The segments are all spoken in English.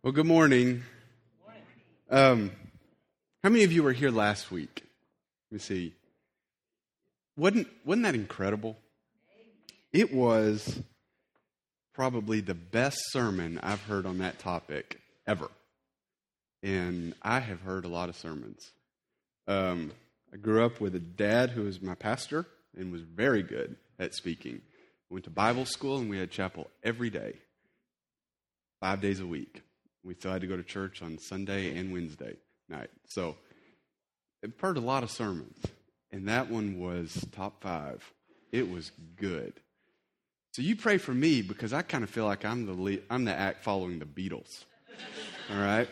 Well, good morning. How many of you were here last week? Let me see. Wasn't that incredible? It was probably the best sermon I've heard on that topic ever. And I have heard a lot of sermons. I grew up with a dad who was my pastor and was very good at speaking. Went to Bible school and we had chapel every day, 5 days a week. We still had to go to church on Sunday and Wednesday night. So I've heard a lot of sermons, and that one was top 5. It was good. So you pray for me because I kind of feel like I'm the act following the Beatles. All right?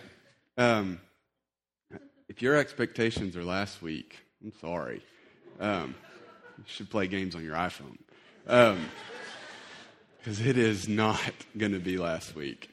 If your expectations are last week, I'm sorry. You should play games on your iPhone. Because it is not going to be last week.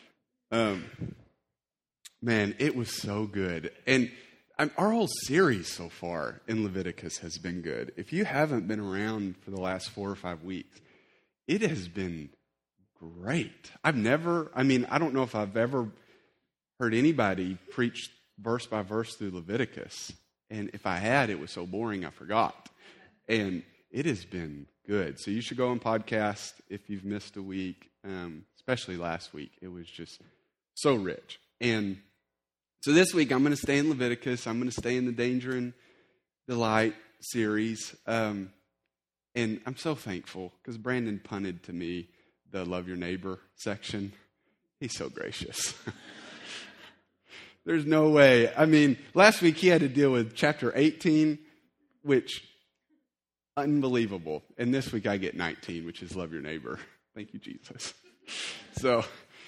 Man, it was so good. And our whole series so far in Leviticus has been good. If you haven't been around for the last 4 or 5 weeks, it has been great. I don't know if I've ever heard anybody preach verse by verse through Leviticus. And if I had, it was so boring I forgot. And it has been good. So you should go on podcast if you've missed a week, especially last week. It was just so rich. And so this week I'm going to stay in Leviticus. I'm going to stay in the Danger and Delight series. And I'm so thankful because Brandon punted to me the Love Your Neighbor section. He's so gracious. There's no way. Last week he had to deal with chapter 18, which unbelievable. And this week I get 19, which is Love Your Neighbor. Thank you, Jesus. So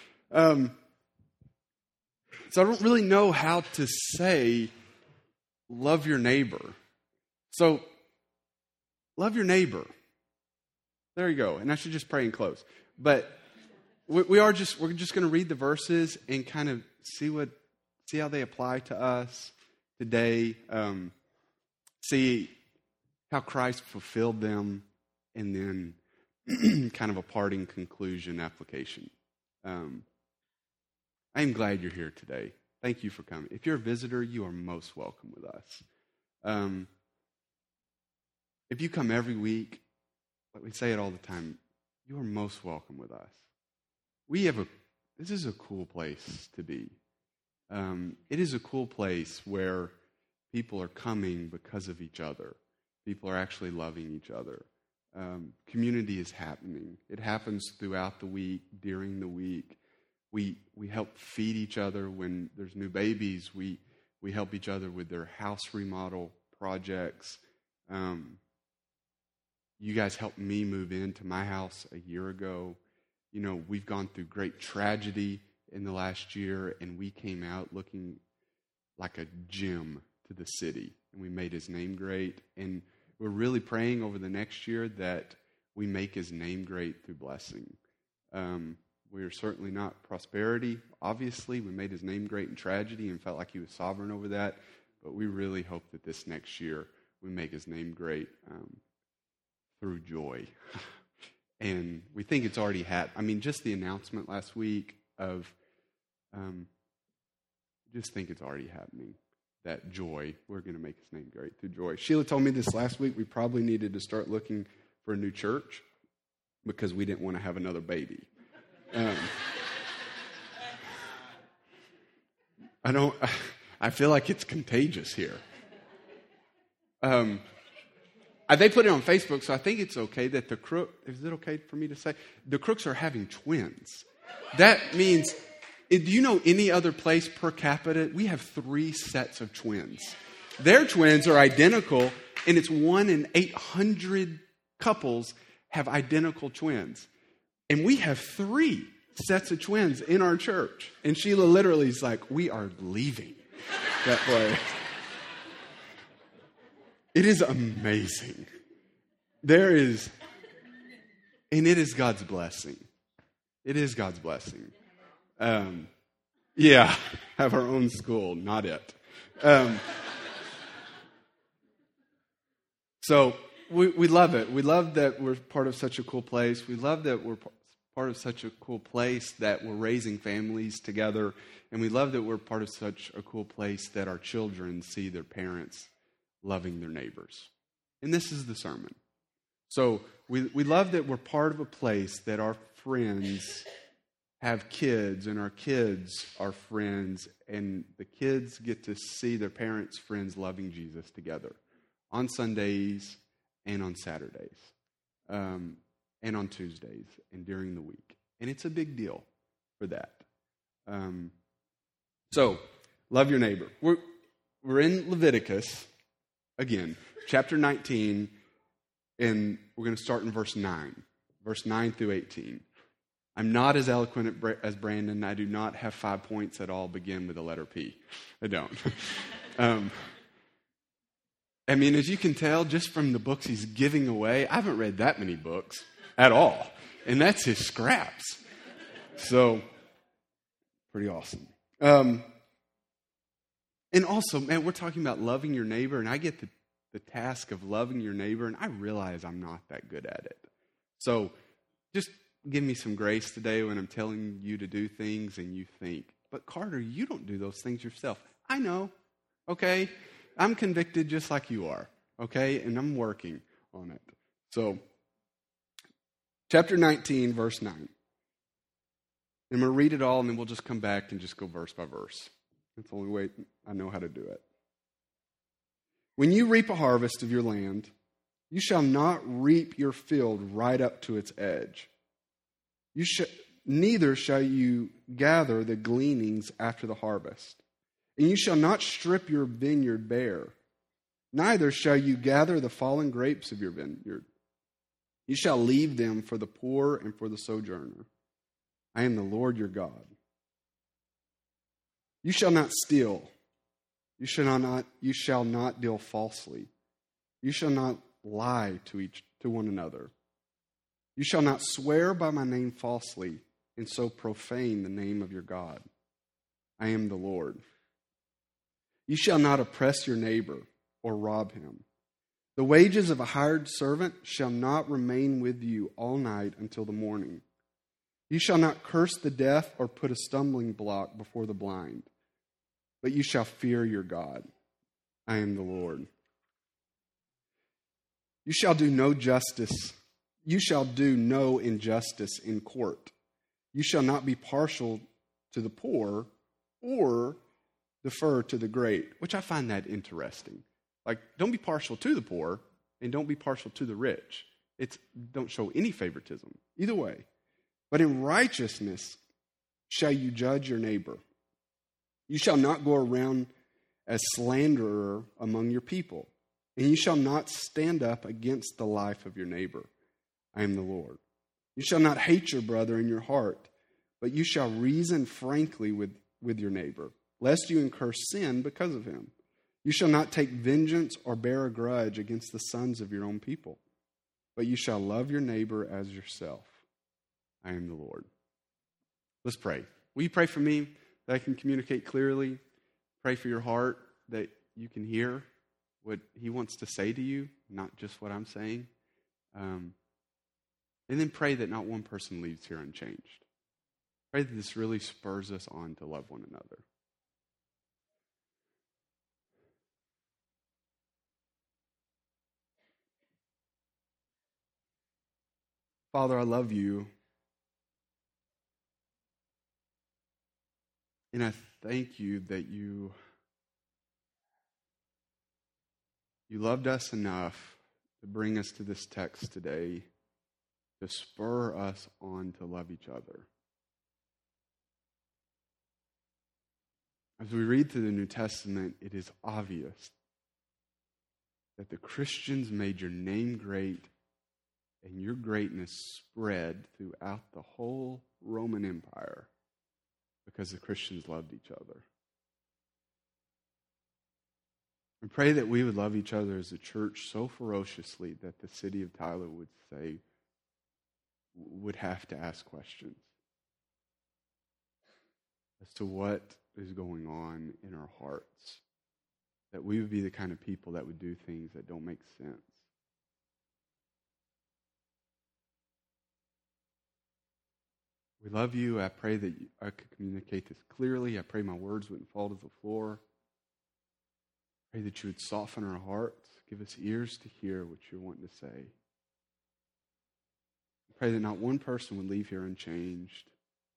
I don't really know how to say love your neighbor. So love your neighbor. There you go. And I should just pray and close. But we're just going to read the verses and kind of see how they apply to us today. See how Christ fulfilled them, and then kind of a parting conclusion application. I am glad you're here today. Thank you for coming. If you're a visitor, you are most welcome with us. If you come every week, but we say it all the time, you are most welcome with us. This is a cool place to be. It is a cool place where people are coming because of each other. People are actually loving each other. Community is happening. It happens throughout the week, during the week. We help feed each other when there's new babies. We help each other with their house remodel projects. You guys helped me move into my house a year ago. You know, we've gone through great tragedy in the last year, and we came out looking like a gem to the city, and we made his name great. And we're really praying over the next year that we make his name great through blessing. We are certainly not prosperity. Obviously, we made his name great in tragedy and felt like he was sovereign over that. But we really hope that this next year we make his name great through joy. And we think it's already happened. Just the announcement last week of, just think it's already happening. That joy, we're going to make his name great through joy. Sheila told me this last week, we probably needed to start looking for a new church because we didn't want to have another baby. I feel like it's contagious here. They put it on Facebook, so I think it's okay that is it okay for me to say? The Crooks are having twins. That means, do you know any other place per capita? We have 3 sets of twins. Their twins are identical, and it's 1 in 800 couples have identical twins. And we have 3 sets of twins in our church. And Sheila literally is like, we are leaving that place. It is amazing. And it is God's blessing. It is God's blessing. Yeah, have our own school, not it. So we love it. We love that we're part of such a cool place. We love that we're part of such a cool place that we're raising families together. And we love that we're part of such a cool place that our children see their parents loving their neighbors. And this is the sermon. So we love that we're part of a place that our friends have kids, and our kids are friends, and the kids get to see their parents' friends loving Jesus together on Sundays and on Saturdays, and on Tuesdays and during the week. And it's a big deal for that. So, love your neighbor. We're in Leviticus, again, chapter 19, and we're going to start in verse 9 through 18. I'm not as eloquent as Brandon. I do not have 5 points that all begin with the letter P. I don't. I mean, as you can tell, just from the books he's giving away, I haven't read that many books at all. And that's his scraps. So, pretty awesome. And also, man, we're talking about loving your neighbor, and I get the task of loving your neighbor, and I realize I'm not that good at it. So, just give me some grace today when I'm telling you to do things and you think, but Carter, you don't do those things yourself. I know, okay? I'm convicted just like you are, okay? And I'm working on it. So, chapter 19, verse 9. I'm going to read it all, and then we'll just come back and just go verse by verse. That's the only way I know how to do it. When you reap a harvest of your land, you shall not reap your field right up to its edge. Neither shall you gather the gleanings after the harvest. And you shall not strip your vineyard bare. Neither shall you gather the fallen grapes of your vineyard. You shall leave them for the poor and for the sojourner. I am the Lord your God. You shall not steal. You shall not deal falsely. You shall not lie to one another. You shall not swear by my name falsely, and so profane the name of your God. I am the Lord. You shall not oppress your neighbor or rob him. The wages of a hired servant shall not remain with you all night until the morning. You shall not curse the deaf or put a stumbling block before the blind, but you shall fear your God. I am the Lord. You shall do no justice. You shall do no injustice in court. You shall not be partial to the poor or defer to the great, which I find that interesting. Like, don't be partial to the poor and don't be partial to the rich. Don't show any favoritism, either way. But in righteousness shall you judge your neighbor. You shall not go around as slanderer among your people, and you shall not stand up against the life of your neighbor. I am the Lord. You shall not hate your brother in your heart, but you shall reason frankly with your neighbor, lest you incur sin because of him. You shall not take vengeance or bear a grudge against the sons of your own people, but you shall love your neighbor as yourself. I am the Lord. Let's pray. Will you pray for me that I can communicate clearly? Pray for your heart that you can hear what he wants to say to you, not just what I'm saying. And then pray that not one person leaves here unchanged. Pray that this really spurs us on to love one another. Father, I love you. And I thank you that you loved us enough to bring us to this text today to spur us on to love each other. As we read through the New Testament, it is obvious that the Christians made your name great and your greatness spread throughout the whole Roman Empire because the Christians loved each other. And pray that we would love each other as a church so ferociously that the city of Tyler would have to ask questions as to what is going on in our hearts. That we would be the kind of people that would do things that don't make sense. We love you. I pray that I could communicate this clearly. I pray my words wouldn't fall to the floor. I pray that you would soften our hearts, give us ears to hear what you're wanting to say. I pray that not one person would leave here unchanged.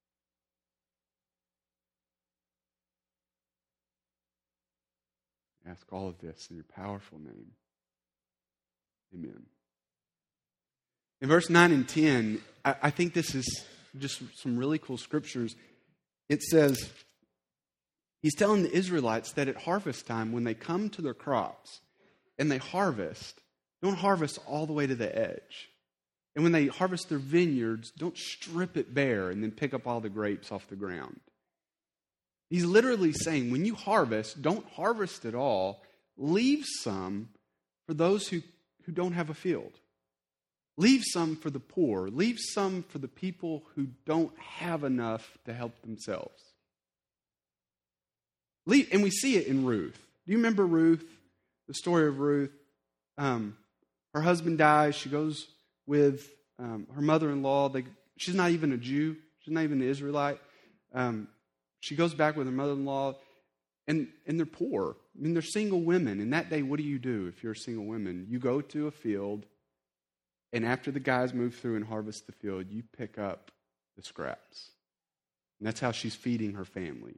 I ask all of this in your powerful name. Amen. In verse 9 and 10, I think this is just some really cool scriptures. It says, he's telling the Israelites that at harvest time, when they come to their crops and they harvest, don't harvest all the way to the edge. And when they harvest their vineyards, don't strip it bare and then pick up all the grapes off the ground. He's literally saying, when you harvest, don't harvest it all. Leave some for those who don't have a field. Leave some for the poor. Leave some for the people who don't have enough to help themselves. And we see it in Ruth. Do you remember Ruth? The story of Ruth? Her husband dies. She goes with her mother-in-law. She's not even a Jew. She's not even an Israelite. She goes back with her mother-in-law, and they're poor. I mean, they're single women. And that day, what do you do if you're a single woman? You go to a field, and after the guys move through and harvest the field, you pick up the scraps. And that's how she's feeding her family.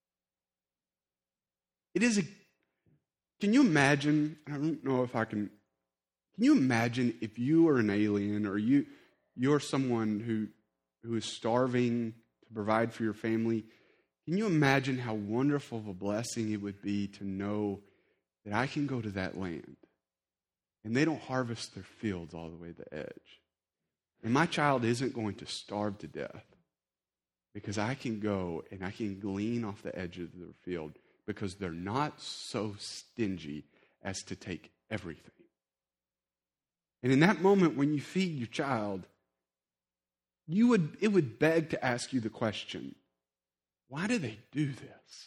Can you imagine, I don't know if I can you imagine if you are an alien or you're someone who is starving to provide for your family? Can you imagine how wonderful of a blessing it would be to know that I can go to that land and they don't harvest their fields all the way to the edge? And my child isn't going to starve to death because I can go and I can glean off the edge of their field because they're not so stingy as to take everything. And in that moment when you feed your child, it would beg to ask you the question, why do they do this?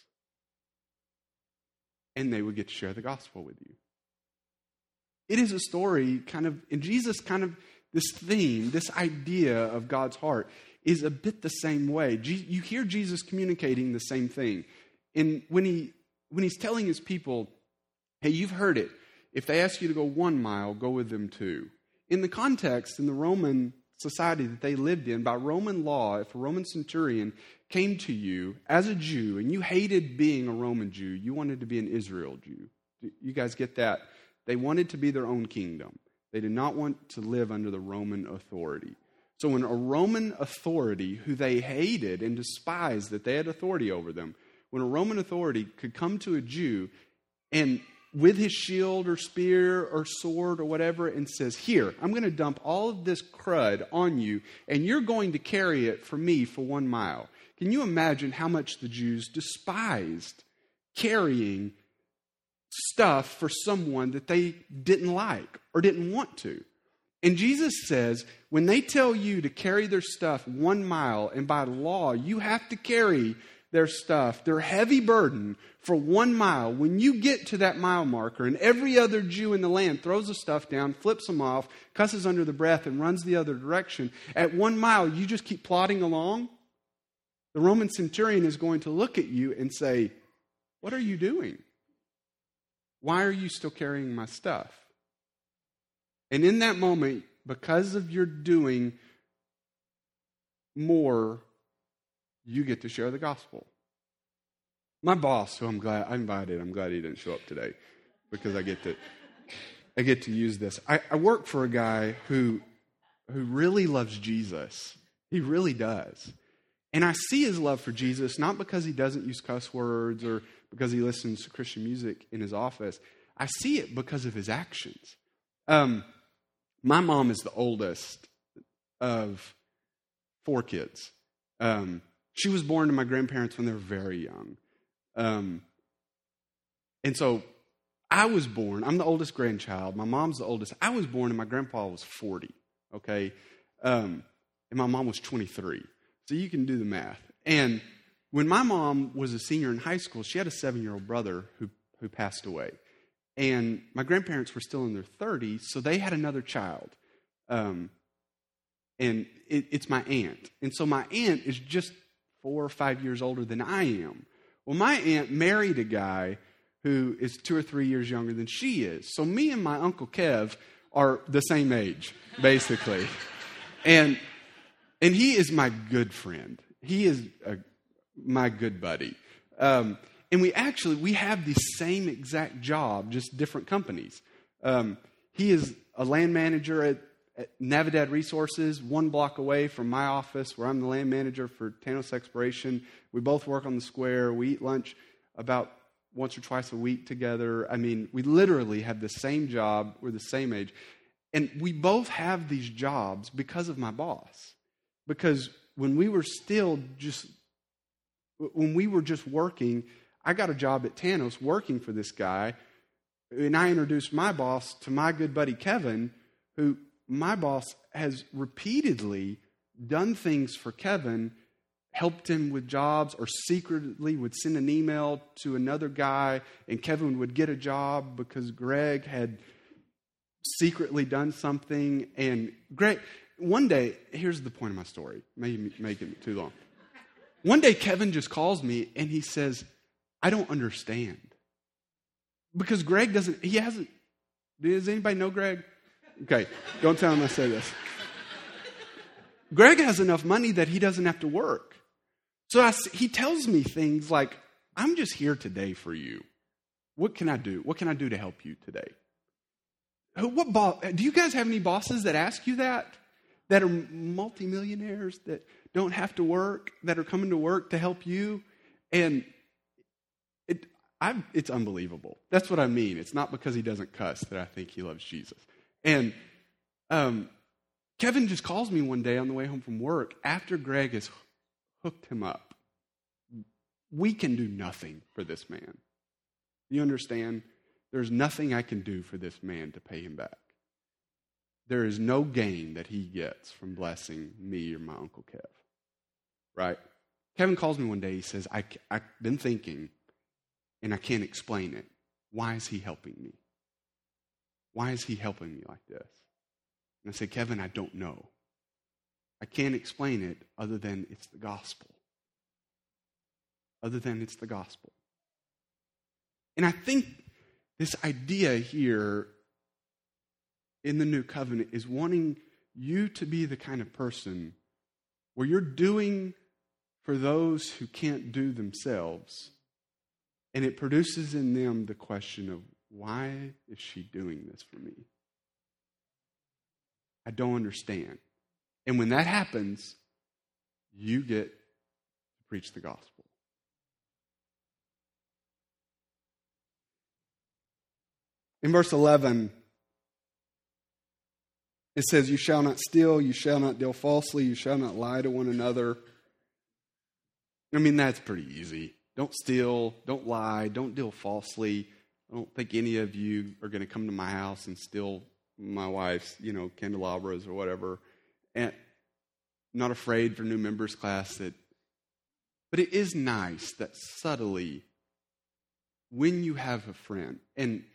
And they would get to share the gospel with you. It is a story and Jesus this theme, this idea of God's heart is a bit the same way. You hear Jesus communicating the same thing. And when he's telling his people, hey, you've heard it. If they ask you to go 1 mile, go with them 2. In the context, in the Roman society that they lived in, by Roman law, if a Roman centurion came to you as a Jew and you hated being a Roman Jew, you wanted to be an Israel Jew. You guys get that? They wanted to be their own kingdom. They did not want to live under the Roman authority. So when a Roman authority, who they hated and despised that they had authority over them, when a Roman authority could come to a Jew and with his shield or spear or sword or whatever and says, here, I'm going to dump all of this crud on you and you're going to carry it for me for 1 mile. Can you imagine how much the Jews despised carrying stuff for someone that they didn't like or didn't want to? And Jesus says, when they tell you to carry their stuff 1 mile, and by law, you have to carry their stuff, their heavy burden for 1 mile, when you get to that mile marker and every other Jew in the land throws the stuff down, flips them off, cusses under the breath and runs the other direction, at 1 mile you just keep plodding along, the Roman centurion is going to look at you and say, what are you doing? Why are you still carrying my stuff? And in that moment, because of your doing more, you get to share the gospel. My boss, who I'm glad he didn't show up today because I get to use this. I work for a guy who really loves Jesus. He really does. And I see his love for Jesus, not because he doesn't use cuss words or because he listens to Christian music in his office. I see it because of his actions. My mom is the oldest of 4 kids. She was born to my grandparents when they were very young. And so I was born, I'm the oldest grandchild. My mom's the oldest. I was born and my grandpa was 40, okay? And my mom was 23. So you can do the math. And when my mom was a senior in high school, she had a 7-year-old brother who passed away. And my grandparents were still in their 30s, so they had another child. And it's my aunt. And so my aunt is just 4 or 5 years older than I am. Well, my aunt married a guy who is 2 or 3 years younger than she is. So me and my Uncle Kev are the same age, basically. And he is my good friend. He is my good buddy. And we have the same exact job, just different companies. He is a land manager at Navidad Resources, 1 block away from my office, where I'm the land manager for Tanos Exploration. We both work on the square. We eat lunch about once or twice a week together. I mean, we literally have the same job. We're the same age. And we both have these jobs because of my boss. Because when we were just working, I got a job at Tanos working for this guy, and I introduced my boss to my good buddy Kevin, who my boss has repeatedly done things for Kevin, helped him with jobs, or secretly would send an email to another guy, and Kevin would get a job because Greg had secretly done something. And Greg, one day, here's the point of my story. Maybe make it too long. One day, Kevin just calls me and he says, I don't understand. Because Greg does anybody know Greg? Okay, don't tell him I say this. Greg has enough money that he doesn't have to work. So he tells me things like, I'm just here today for you. What can I do? What can I do to help you today? Do you guys have any bosses that ask you that? That are multimillionaires, that don't have to work, that are coming to work to help you? And it's unbelievable. That's what I mean. It's not because he doesn't cuss that I think he loves Jesus. And Kevin just calls me one day on the way home from work after Greg has hooked him up. We can do nothing for this man. You understand? There's nothing I can do for this man to pay him back. There is no gain that he gets from blessing me or my Uncle Kev. Right? Kevin calls me one day. He says, I've been thinking, and I can't explain it. Why is he helping me? Why is he helping me like this? And I say, Kevin, I don't know. I can't explain it other than it's the gospel. Other than it's the gospel. And I think this idea here in the new covenant is wanting you to be the kind of person where you're doing for those who can't do themselves, and it produces in them the question of, why is she doing this for me? I don't understand. And when that happens, you get to preach the gospel. In verse 11, it says, you shall not steal, you shall not deal falsely, you shall not lie to one another. I mean, that's pretty easy. Don't steal, don't lie, don't deal falsely. I don't think any of you are going to come to my house and steal my wife's, candelabras or whatever. And I'm not afraid for new members class but it is nice that subtly, when you have a friend, and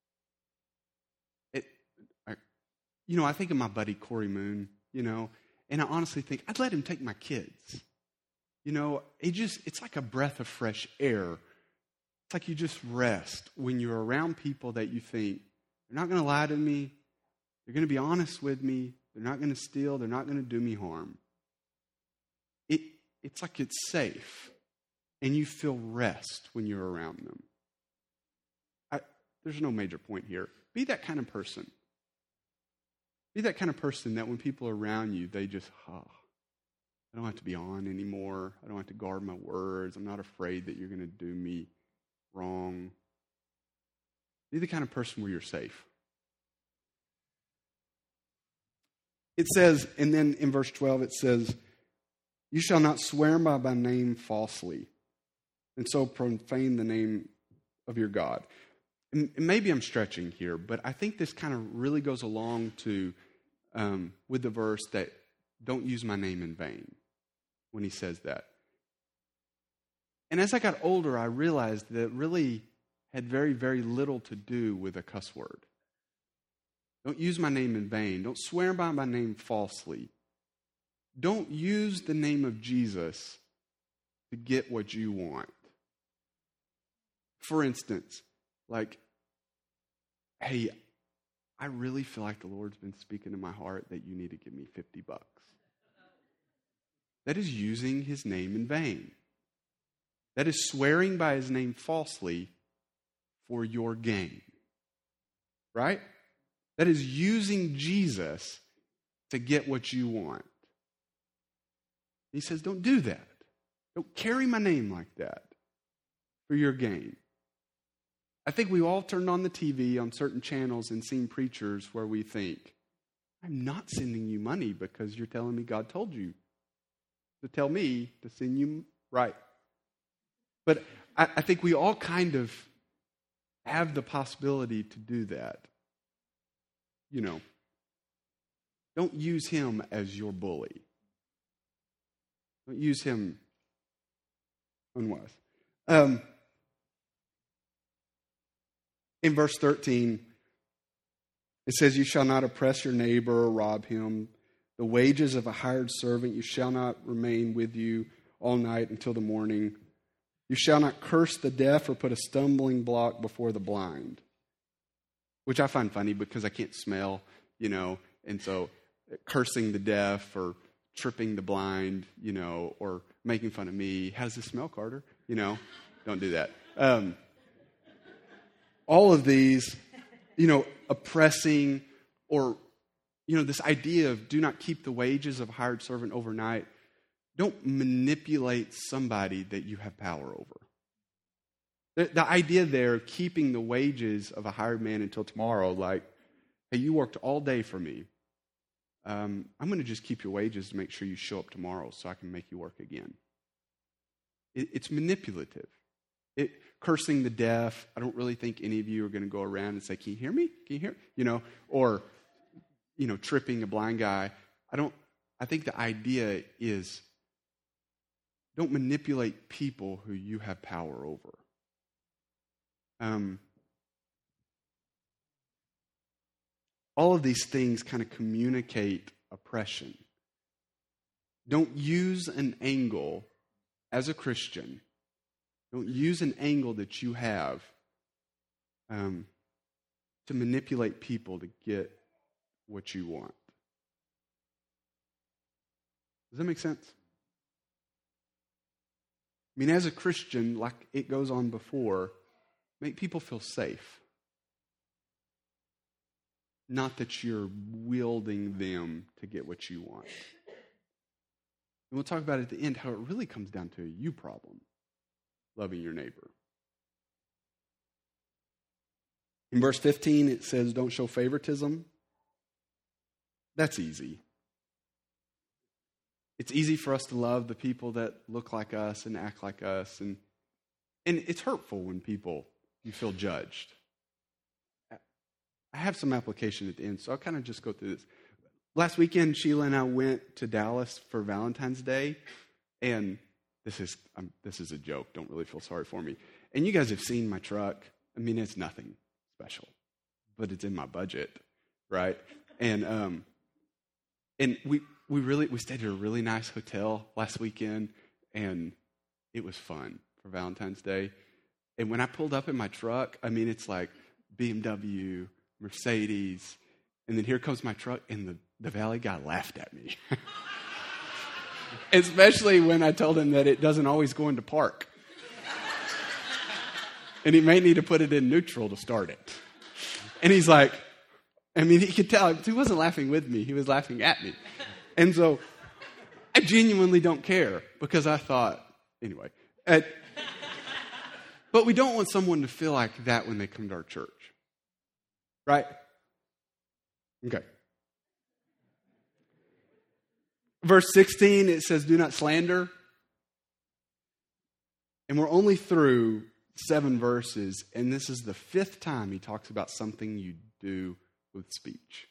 I think of my buddy Corey Moon, and I honestly think I'd let him take my kids. It's like a breath of fresh air. It's like you just rest when you're around people that you think, they're not going to lie to me, they're going to be honest with me, they're not going to steal, they're not going to do me harm. It's like it's safe, and you feel rest when you're around them. There's no major point here. Be that kind of person. Be that kind of person that when people are around you, they just, I don't have to be on anymore. I don't have to guard my words. I'm not afraid that you're going to do me wrong. Be the kind of person where you're safe. It says, and then in verse 12 it says, you shall not swear by my name falsely, and so profane the name of your God. And maybe I'm stretching here, but I think this kind of really goes along to with the verse that don't use my name in vain when he says that. And as I got older, I realized that it really had very, very little to do with a cuss word. Don't use my name in vain. Don't swear by my name falsely. don't use the name of Jesus to get what you want. For instance, like, hey, I really feel like the Lord's been speaking to my heart that you need to give me $50. That is using his name in vain. That is swearing by his name falsely for your gain. Right? That is using Jesus to get what you want. He says, don't do that. Don't carry my name like that for your gain. I think we all turned on the TV on certain channels and seen preachers where we think, I'm not sending you money because you're telling me God told you to tell me to send you right. But I think we all kind of have the possibility to do that. You know, don't use him as your bully. Don't use him unwise. In verse 13, it says, you shall not oppress your neighbor or rob him. The wages of a hired servant you shall not remain with you all night until the morning. You shall not curse the deaf or put a stumbling block before the blind. Which I find funny because I can't smell, and so cursing the deaf or tripping the blind, or making fun of me. How does this smell, Carter? Don't do that. All of these, oppressing or, this idea of do not keep the wages of a hired servant overnight. Don't manipulate somebody that you have power over. The idea there, keeping the wages of a hired man until tomorrow, like, hey, you worked all day for me. I'm going to just keep your wages to make sure you show up tomorrow so I can make you work again. It's manipulative. Cursing the deaf. I don't really think any of you are going to go around and say, can you hear me? Can you hear? Or tripping a blind guy. I think the idea is don't manipulate people who you have power over. All of these things kind of communicate oppression. Don't use an angle as a Christian. Don't use an angle that you have to manipulate people to get what you want. Does that make sense? I mean, as a Christian, like it goes on before, make people feel safe. Not that you're wielding them to get what you want. And we'll talk about at the end how it really comes down to a you problem, loving your neighbor. In verse 15, it says, don't show favoritism. That's easy. It's easy for us to love the people that look like us and act like us. And it's hurtful when you feel judged. I have some application at the end, so I'll kind of just go through this. Last weekend, Sheila and I went to Dallas for Valentine's Day, and this is a joke. Don't really feel sorry for me. And you guys have seen my truck. I mean, it's nothing special, but it's in my budget, right? And we stayed at a really nice hotel last weekend, and it was fun for Valentine's Day. And when I pulled up in my truck, I mean, it's like BMW, Mercedes, and then here comes my truck, and the Valley guy laughed at me. Especially when I told him that it doesn't always go into park. And he may need to put it in neutral to start it. And he's like, I mean, he could tell, he wasn't laughing with me, he was laughing at me. And so I genuinely don't care because I thought, anyway. But we don't want someone to feel like that when they come to our church. Right? Okay. Verse 16, it says, do not slander. And we're only through 7 verses, and this is the 5th time he talks about something you do with speech.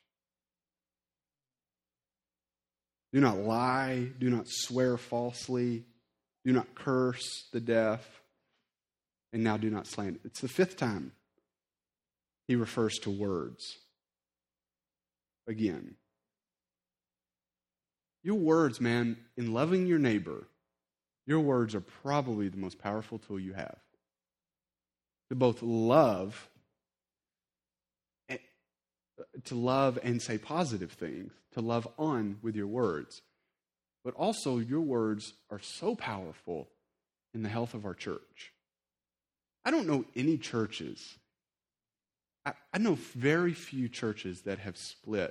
Do not lie. Do not swear falsely. Do not curse the deaf. And now do not slander. It's the 5th time he refers to words again. Your words, man, in loving your neighbor, your words are probably the most powerful tool you have. To both love and say positive things, to love on with your words. But also, your words are so powerful in the health of our church. I don't know any churches, I know very few churches that have split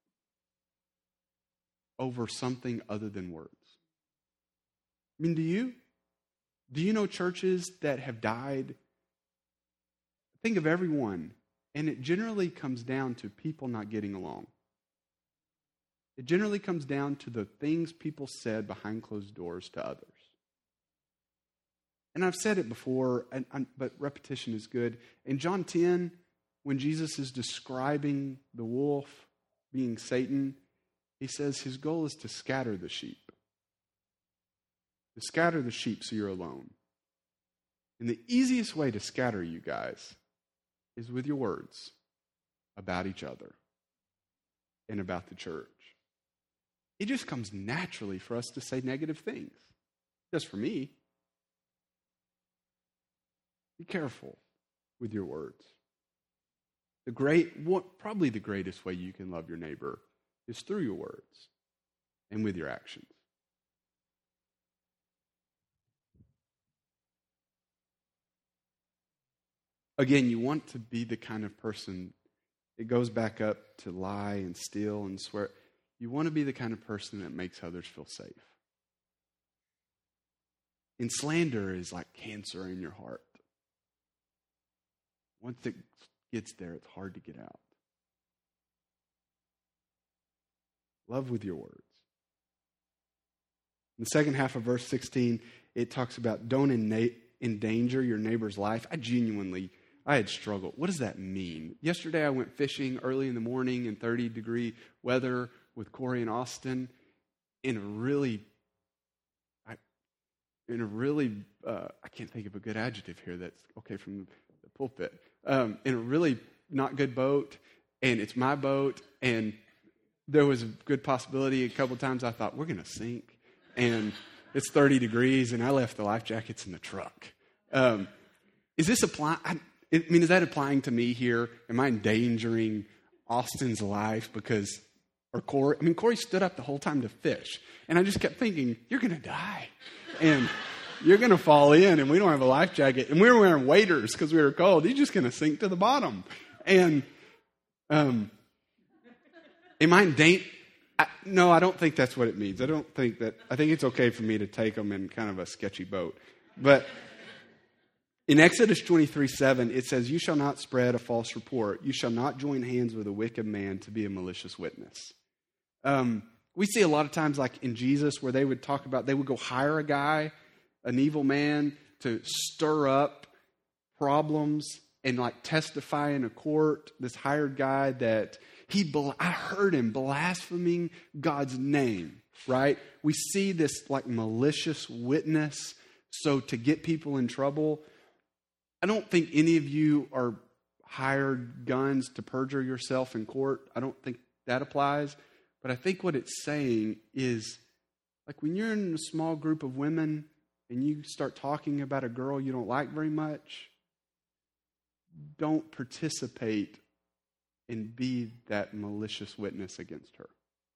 over something other than words. I mean, do you? Do you know churches that have died? Think of everyone, and it generally comes down to people not getting along. It generally comes down to the things people said behind closed doors to others. And I've said it before, but repetition is good. In John 10, when Jesus is describing the wolf being Satan, he says his goal is to scatter the sheep. To scatter the sheep so you're alone. And the easiest way to scatter you guys is with your words about each other and about the church. It just comes naturally for us to say negative things. Just for me. Be careful with your words. Probably the greatest way you can love your neighbor is through your words and with your actions. Again, you want to be the kind of person, it goes back up to lie and steal and swear. You want to be the kind of person that makes others feel safe. And slander is like cancer in your heart. Once it gets there, it's hard to get out. Love with your words. In the second half of verse 16, it talks about don't endanger your neighbor's life. I had struggled. What does that mean? Yesterday I went fishing early in the morning in 30-degree weather with Corey and Austin in a really, I can't think of a good adjective here that's okay from the pulpit. In a really not good boat, and it's my boat, and there was a good possibility a couple times I thought, we're going to sink, and it's 30 degrees, and I left the life jackets in the truck. Is this applying? Is that applying to me here? Am I endangering Austin's life because, or Corey? Corey stood up the whole time to fish, and I just kept thinking, you're going to die, and you're going to fall in, and we don't have a life jacket, and we were wearing waders because we were cold. You're just going to sink to the bottom. And am I in danger? No, I don't think that's what it means. I think it's okay for me to take them in kind of a sketchy boat. But in Exodus 23:7, it says, you shall not spread a false report. You shall not join hands with a wicked man to be a malicious witness. We see a lot of times like in Jesus where they would go hire a guy, an evil man, to stir up problems and like testify in a court. This hired guy that I heard him blaspheming God's name, right? We see this like malicious witness. So to get people in trouble, I don't think any of you are hired guns to perjure yourself in court. I don't think that applies. But I think what it's saying is like when you're in a small group of women and you start talking about a girl you don't like very much, don't participate and be that malicious witness against her.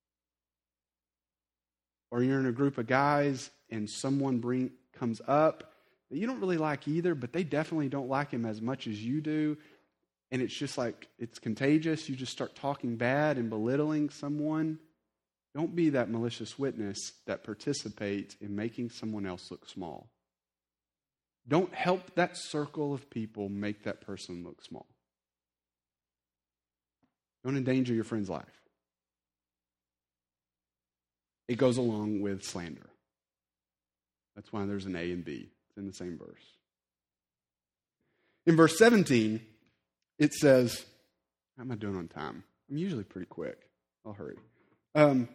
Or you're in a group of guys and someone comes up that you don't really like either, but they definitely don't like him as much as you do. And it's just like, it's contagious. You just start talking bad and belittling someone. Don't be that malicious witness that participates in making someone else look small. Don't help that circle of people make that person look small. Don't endanger your friend's life. It goes along with slander. That's why there's an A and B. It's in the same verse. In verse 17, it says, how am I doing on time? I'm usually pretty quick. I'll hurry. In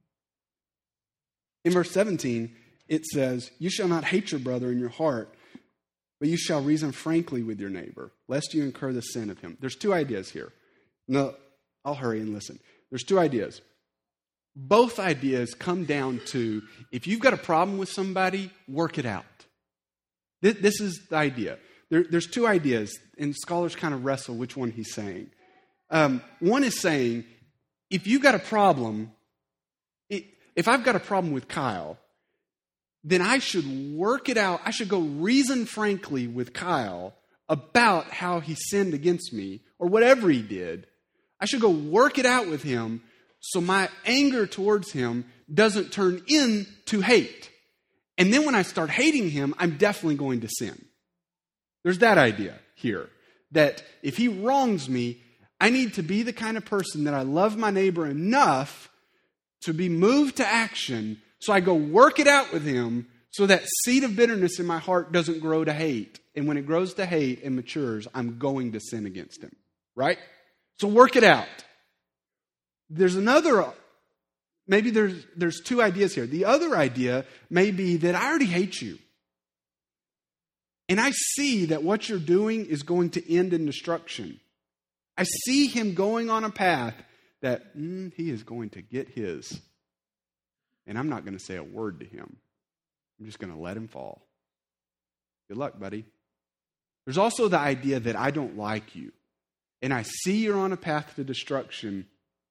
verse 17, it says, you shall not hate your brother in your heart, but you shall reason frankly with your neighbor, lest you incur the sin of him. There's two ideas here. No, I'll hurry and listen. There's two ideas. both ideas come down to, if you've got a problem with somebody, work it out. This is the idea. There's two ideas, and scholars kind of wrestle which one he's saying. One is saying, if you've got a problem, if I've got a problem with Kyle, then I should work it out. I should go reason frankly with Kyle about how he sinned against me or whatever he did. I should go work it out with him so my anger towards him doesn't turn into hate. And then when I start hating him, I'm definitely going to sin. There's that idea here, that if he wrongs me, I need to be the kind of person that I love my neighbor enough to be moved to action, so I go work it out with him so that seed of bitterness in my heart doesn't grow to hate. And when it grows to hate and matures, I'm going to sin against him. Right? So work it out. There's another, maybe there's two ideas here. The other idea may be that I already hate you. And I see that what you're doing is going to end in destruction. I see him going on a path that he is going to get his. And I'm not going to say a word to him. I'm just going to let him fall. Good luck, buddy. There's also the idea that I don't like you. And I see you're on a path to destruction.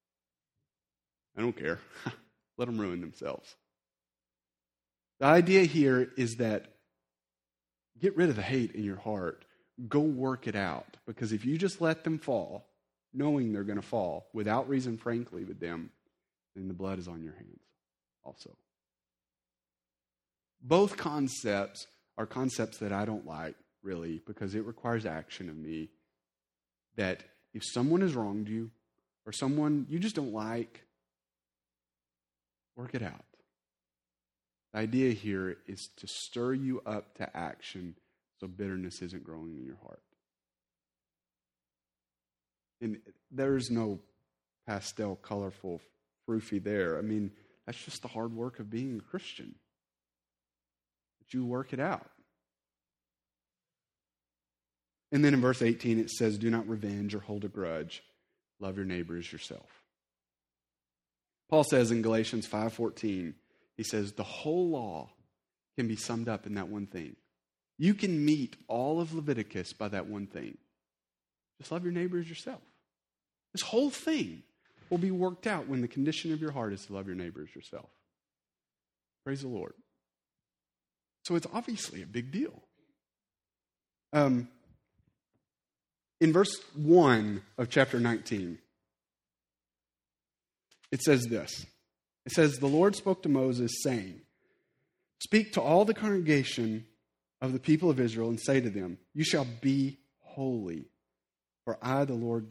I don't care. Let them ruin themselves. The idea here is that get rid of the hate in your heart. Go work it out. Because if you just let them fall, knowing they're going to fall, without reason frankly with them, then the blood is on your hands also. Both concepts are concepts that I don't like, really, because it requires action of me. That if someone has wronged you, or someone you just don't like, work it out. The idea here is to stir you up to action so bitterness isn't growing in your heart. And there's no pastel, colorful, froofy there. I mean, that's just the hard work of being a Christian. But you work it out. And then in verse 18 it says, do not revenge or hold a grudge. Love your neighbor as yourself. Paul says in Galatians 5:14, he says, the whole law can be summed up in that one thing. You can meet all of Leviticus by that one thing. Just love your neighbor as yourself. This whole thing will be worked out when the condition of your heart is to love your neighbor as yourself. Praise the Lord. So it's obviously a big deal. In verse 1 of chapter 19, it says this. It says, the Lord spoke to Moses, saying, speak to all the congregation of the people of Israel and say to them, you shall be holy, for I, the Lord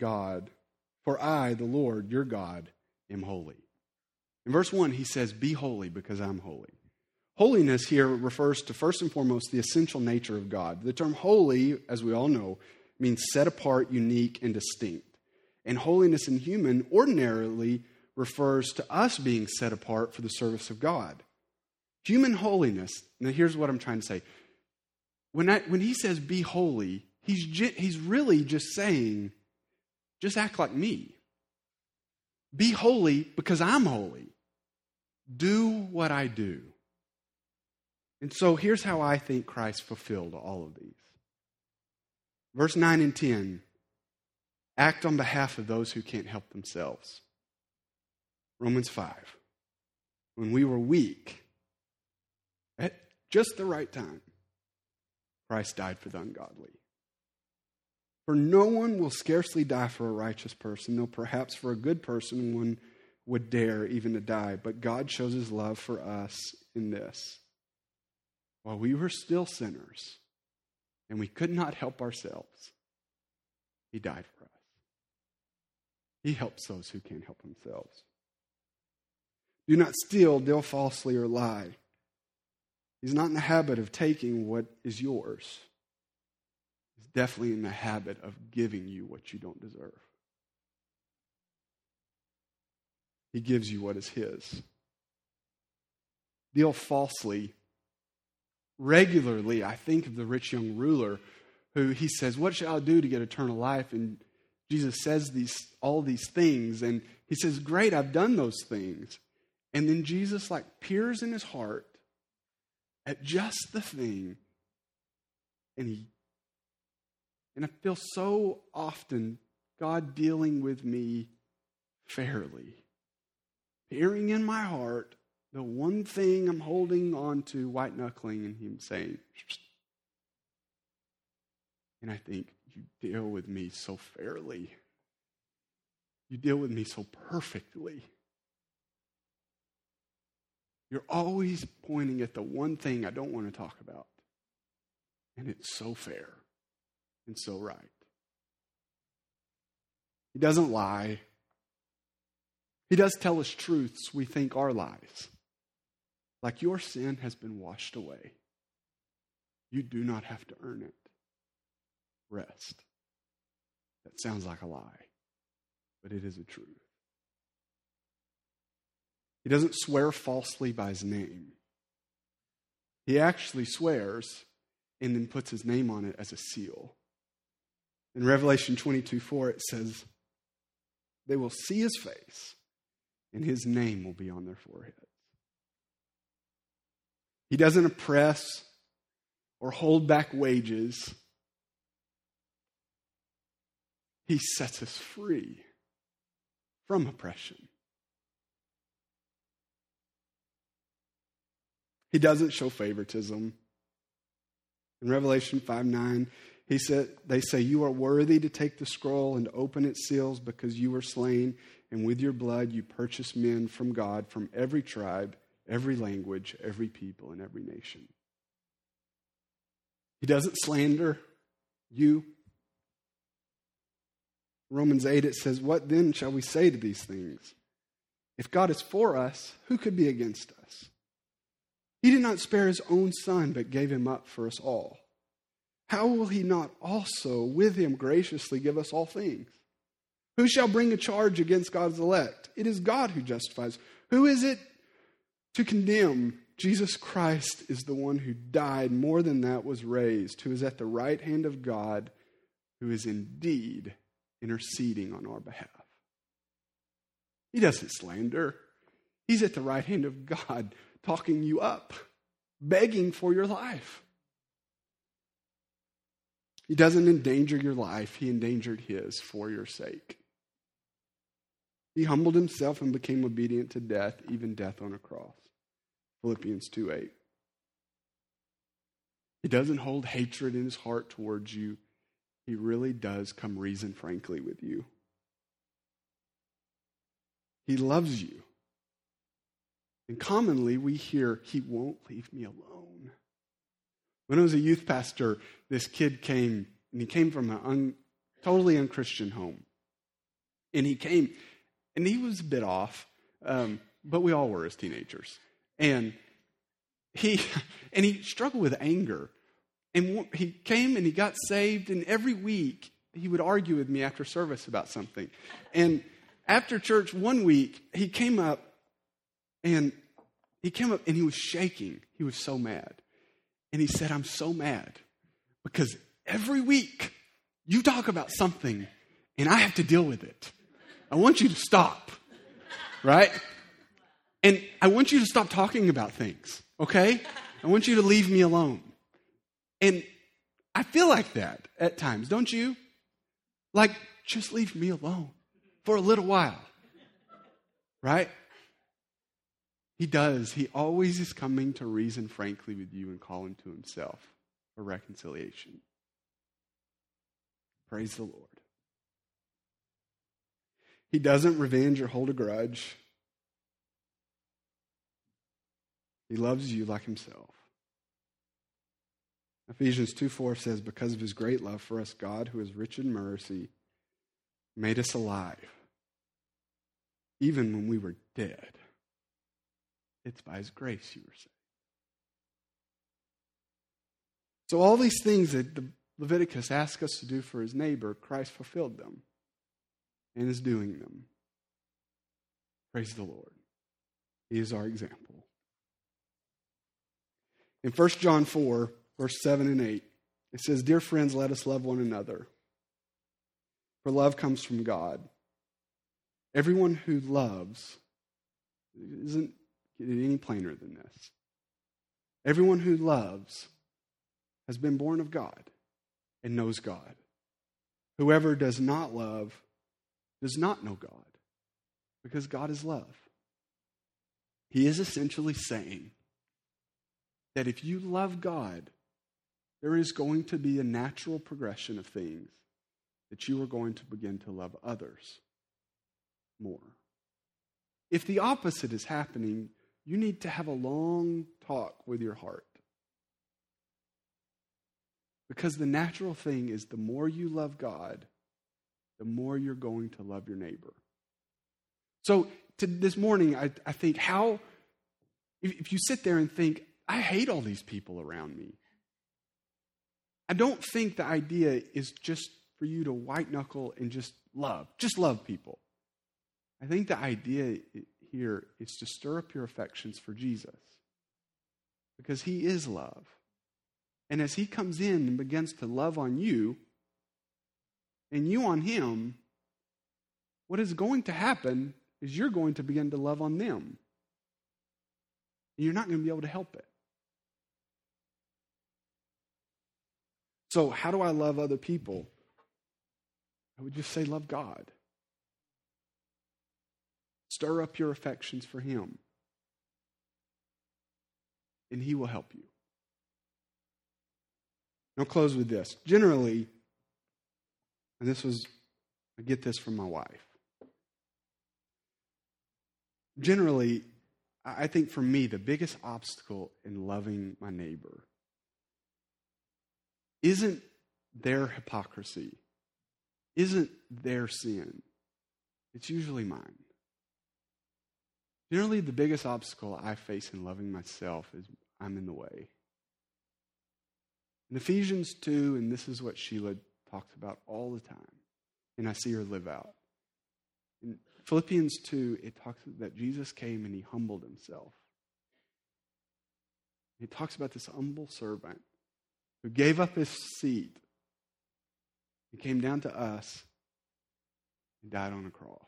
your God, am holy. In verse 1, he says, be holy because I'm holy. Holiness here refers to, first and foremost, the essential nature of God. The term holy, as we all know, means set apart, unique, and distinct. And holiness in human ordinarily refers to us being set apart for the service of God. Human holiness, now here's what I'm trying to say. When he says be holy, he's really just saying, just act like me. Be holy because I'm holy. Do what I do. And so here's how I think Christ fulfilled all of these. Verse 9 and 10, act on behalf of those who can't help themselves. Romans 5, when we were weak, at just the right time, Christ died for the ungodly. For no one will scarcely die for a righteous person, though perhaps for a good person one would dare even to die. But God shows his love for us in this. While we were still sinners, and we could not help ourselves, he died for us. He helps those who can't help themselves. Do not steal, deal falsely, or lie. He's not in the habit of taking what is yours. He's definitely in the habit of giving you what you don't deserve. He gives you what is his. Deal falsely. Regularly, I think of the rich young ruler who he says, what shall I do to get eternal life? And Jesus says all these things, and he says, great, I've done those things. And then Jesus peers in his heart at just the thing, and I feel so often God dealing with me fairly. Peering in my heart, the one thing I'm holding on to, white knuckling, and him saying, and I think, you deal with me so fairly. You deal with me so perfectly. You're always pointing at the one thing I don't want to talk about. And it's so fair and so right. He doesn't lie. He does tell us truths we think are lies. Like, your sin has been washed away. You do not have to earn it. Rest. That sounds like a lie, but it is a truth. He doesn't swear falsely by his name. He actually swears and then puts his name on it as a seal. In Revelation 22:4, it says, they will see his face, and his name will be on their foreheads. He doesn't oppress or hold back wages. He sets us free from oppression. He doesn't show favoritism. In Revelation 5:9, they say, you are worthy to take the scroll and open its seals because you were slain, and with your blood you purchased men from God from every tribe, every language, every people, and every nation. He doesn't slander you. Romans 8, it says, what then shall we say to these things? If God is for us, who could be against us? He did not spare his own son, but gave him up for us all. How will he not also with him graciously give us all things? Who shall bring a charge against God's elect? It is God who justifies. Who is it to condemn? Jesus Christ is the one who died, more than that was raised, who is at the right hand of God, who is indeed interceding on our behalf. He doesn't slander. He's at the right hand of God, talking you up, begging for your life. He doesn't endanger your life. He endangered his for your sake. He humbled himself and became obedient to death, even death on a cross. Philippians 2:8. He doesn't hold hatred in his heart towards you. He really does come reason frankly with you. He loves you. And commonly we hear, he won't leave me alone. When I was a youth pastor, this kid came, and he came from a totally unchristian home. And he came, and he was a bit off, but we all were as teenagers. And he struggled with anger. And he came and he got saved, and every week he would argue with me after service about something. And after church one week, he came up and he was shaking. He was so mad. And he said, I'm so mad because every week you talk about something and I have to deal with it. I want you to stop, right? And I want you to stop talking about things, okay? I want you to leave me alone. And I feel like that at times, don't you? Like, just leave me alone for a little while, right? He does. He always is coming to reason frankly with you and call him to himself for reconciliation. Praise the Lord. He doesn't revenge or hold a grudge. He loves you like himself. Ephesians 2:4 says, because of his great love for us, God, who is rich in mercy, made us alive, even when we were dead. It's by his grace you were saved. So all these things that Leviticus asks us to do for his neighbor, Christ fulfilled them and is doing them. Praise the Lord. He is our example. In 1 John 4, verse 7 and 8, it says, dear friends, let us love one another, for love comes from God. Everyone who loves isn't get it any plainer than this. Everyone who loves has been born of God and knows God. Whoever does not love does not know God, because God is love. He is essentially saying that if you love God, there is going to be a natural progression of things that you are going to begin to love others more. If the opposite is happening, you need to have a long talk with your heart. Because the natural thing is the more you love God, the more you're going to love your neighbor. So this morning, I think if you sit there and think, I hate all these people around me. I don't think the idea is just for you to white knuckle and just love people. I think the idea here is to stir up your affections for Jesus, because he is love. And as he comes in and begins to love on you, and you on him, what is going to happen is you're going to begin to love on them. And you're not going to be able to help it. So how do I love other people? I would just say love God. Stir up your affections for him. And he will help you. I'll close with this. Generally, and I get this from my wife. Generally, I think for me, the biggest obstacle in loving my neighbor isn't their hypocrisy, isn't their sin. It's usually mine. Generally, the biggest obstacle I face in loving myself is I'm in the way. In Ephesians 2, and this is what Sheila talks about all the time, and I see her live out. In Philippians 2, it talks that Jesus came and he humbled himself. It talks about this humble servant who gave up his seat. He came down to us and died on a cross.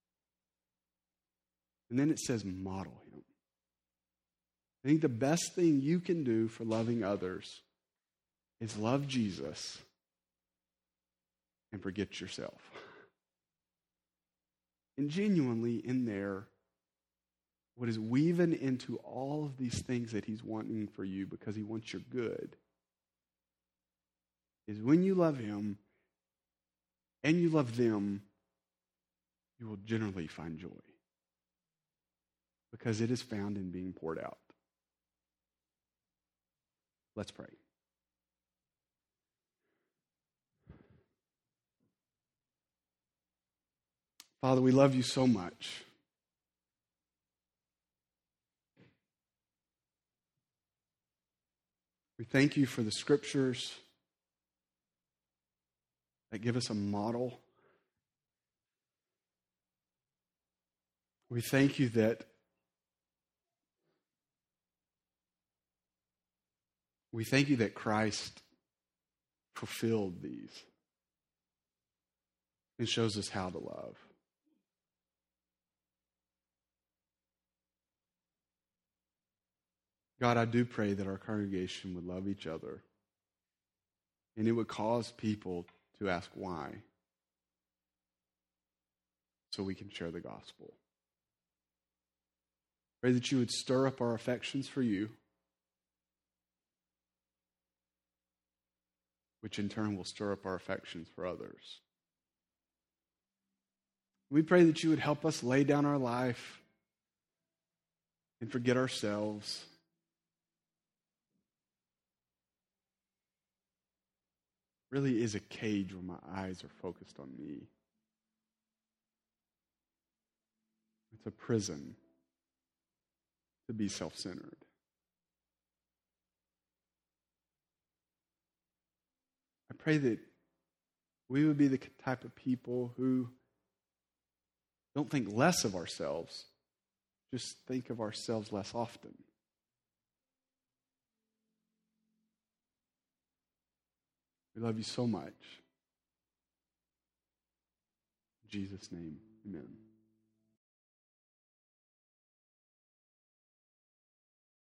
And then it says, model him. I think the best thing you can do for loving others is love Jesus and forget yourself. And genuinely in there, what is weaving into all of these things that he's wanting for you because he wants your good is when you love him and you love them, you will generally find joy. Because it is found in being poured out. Let's pray. Father, we love you so much. We thank you for the scriptures that give us a model. We thank you that Christ fulfilled these and shows us how to love. God, I do pray that our congregation would love each other, and it would cause people to ask why, so we can share the gospel. Pray that you would stir up our affections for you, which in turn will stir up our affections for others. We pray that you would help us lay down our life and forget ourselves. Really is a cage where my eyes are focused on me. It's a prison to be self-centered. I pray that we would be the type of people who don't think less of ourselves, just think of ourselves less often. We love you so much. In Jesus' name, amen.